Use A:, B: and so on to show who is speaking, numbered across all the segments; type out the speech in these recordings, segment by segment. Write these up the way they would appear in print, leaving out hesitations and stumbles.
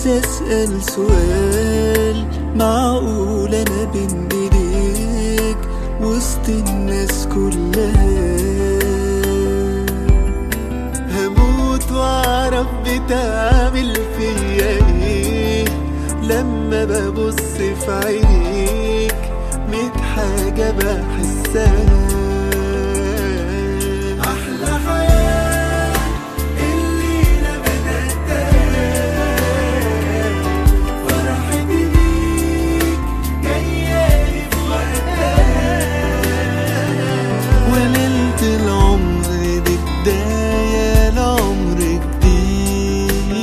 A: نفسي أسأل سؤال، معقول أنا بين إيديك وسط الناس كلها؟ هموت وأعرف بتعمل فيا إيه لما ببص في عينيك، 100 حاجة بحسها. أحلى حياة الليلة بدأتها، فرحتي بيك جايالي في وقتها، وليلة العمر دي بداية لعمر جديد.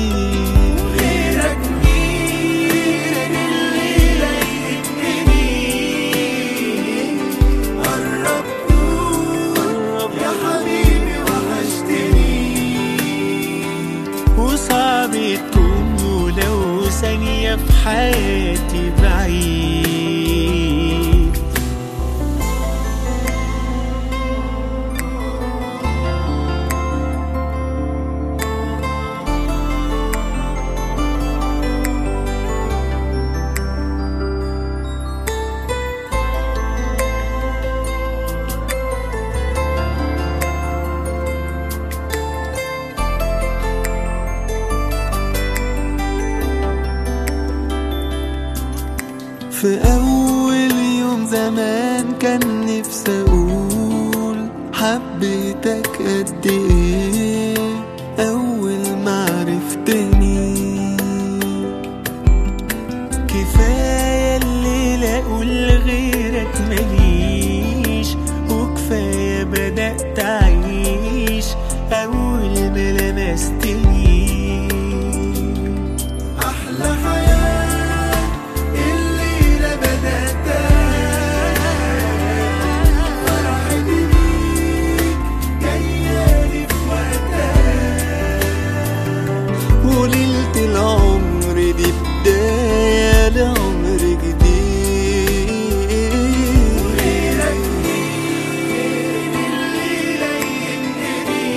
A: غيرك مين الليلة يهمني؟ قرب قول يا حبيبي وحشتني. وصعب تكون ولو ثانية في حياتي بعيد. في أول يوم زمان كان نفسي أقول حبيتك قد إيه أول ما عرفتني. كفاية الليلة أقول غيرك مليش، وكفاية بدأت أعيش أول ما لمستني. أحلى حياة الليلة بدأتها، فرحتي بيك جايالي في وقتها، وليلة العمر دي بداية لعمر جديد. وغيرك مين الليلة يهمني؟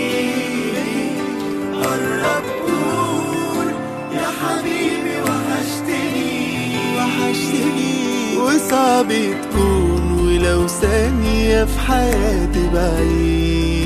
A: قرب قول يا حبيبي وحشتني. وصعب تكون ولو ثانية في حياتي بعيد.